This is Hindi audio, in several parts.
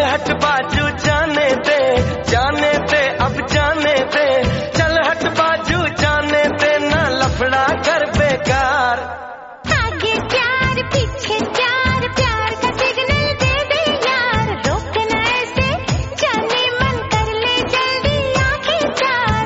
हट बाजू जाने दे, जाने दे अब जाने दे, चल हट बाजू जाने दे, ना लफड़ा कर बेकार। आगे प्यार पीछे प्यार, प्यार का सिग्नल दे दे यार, रोकना ऐसे जाने मन कर ले जल्दी आंखें चार।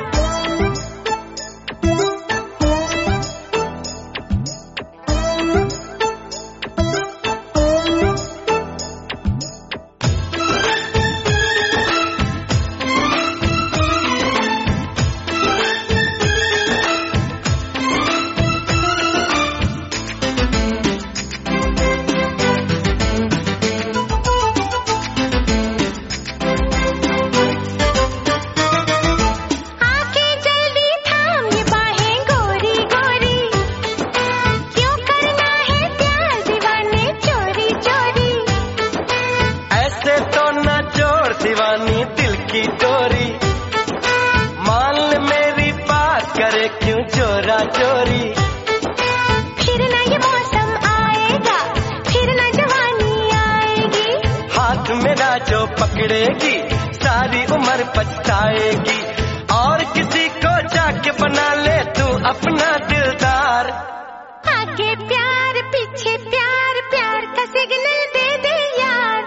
दीवानी दिल की डोरी, मान ले मेरी बात, करे क्यों चोरा चोरी। फिर ना ये मौसम आएगा, फिर ना जवानी आएगी, हाथ मेरा जो पकड़ेगी सारी उम्र पछताएगी। और किसी को जाके बना ले तू अपना दिलदार। आगे प्यार पीछे प्यार, प्यार का सिग्नल दे दे यार।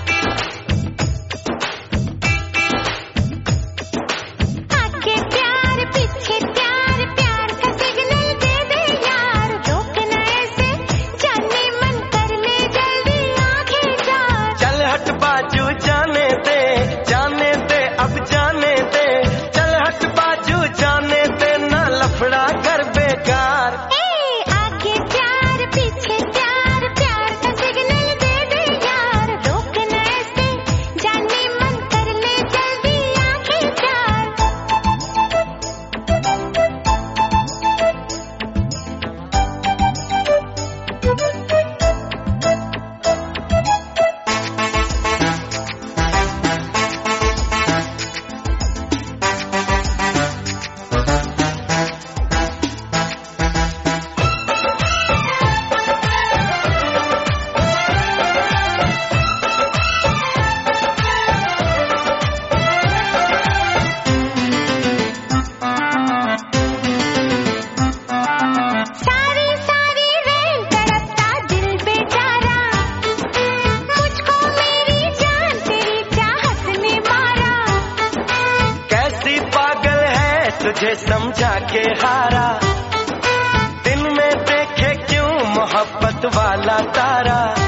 आगे प्यार पीछे प्यार, प्यार का सिग्नल दे दे यार, रोकना ऐसे जाने मन कर ले जल्दी आंखें चार। चल हट बाजू जाने दे, जाने दे अब जाने दे, चल हट बाजू जाने दे, ना लफड़ा कर बेकार। आगे प्यार पीछे प्यार, प्यार का सिग्नल दे दे यार, रोकना ऐसे जाने मन कर ले जल्दी आंखें चार। सारी सारी रैन तड़पता दिल बेचारा, मुझको मेरी जान तेरी चाहत ने मारा। कैसी पागल है तुझे समझा के हारा, दिन में देखे क्यों मोहब्बत वाला तारा।